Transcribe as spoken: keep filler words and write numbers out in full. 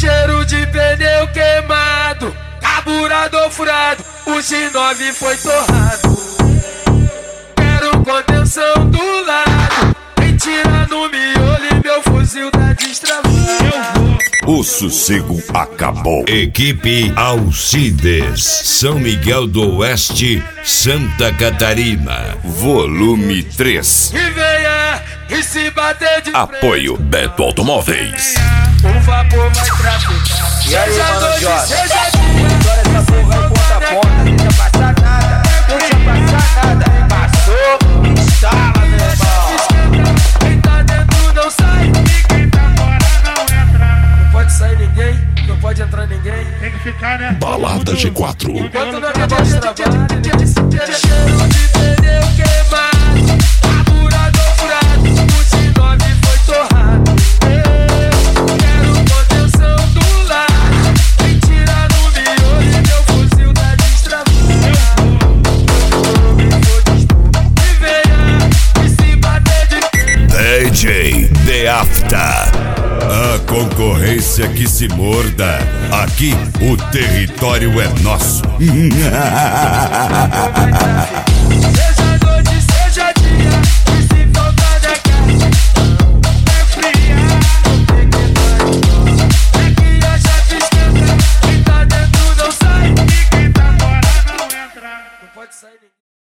cheiro de pneu queimado, carburador furado, o G nove foi torrado. Quero contenção do lado, vem tirar no miolo e meu fuzil tá destravado. O sossego acabou. Equipe Alcides, São Miguel do Oeste, Santa Catarina. Volume três. E venha, e se bater de Apoio Beto Automóveis. o vapor vai traficar. E aí, Seja mano, noite, Jota? seja Agora dia, essa porra é ponta a ponta. Não tinha passado nada, não tinha passado nada. Passou, instala, meu irmão. quem tá dentro não sai, e quem tá fora não entra. Não pode sair ninguém, não pode entrar ninguém. Tem que ficar, né? Balada G quatro. Enquanto não acabar os trabalhos, ninguém se quer. Cheiro de pneu queimado, carburador furado, o G nove foi torrado. Quero contenção do lado, vem tirar no miolo e meu fuzil tá destravado. E venha, e se bater de D J The After. A concorrência que se morda. Aqui o território é nosso. Seja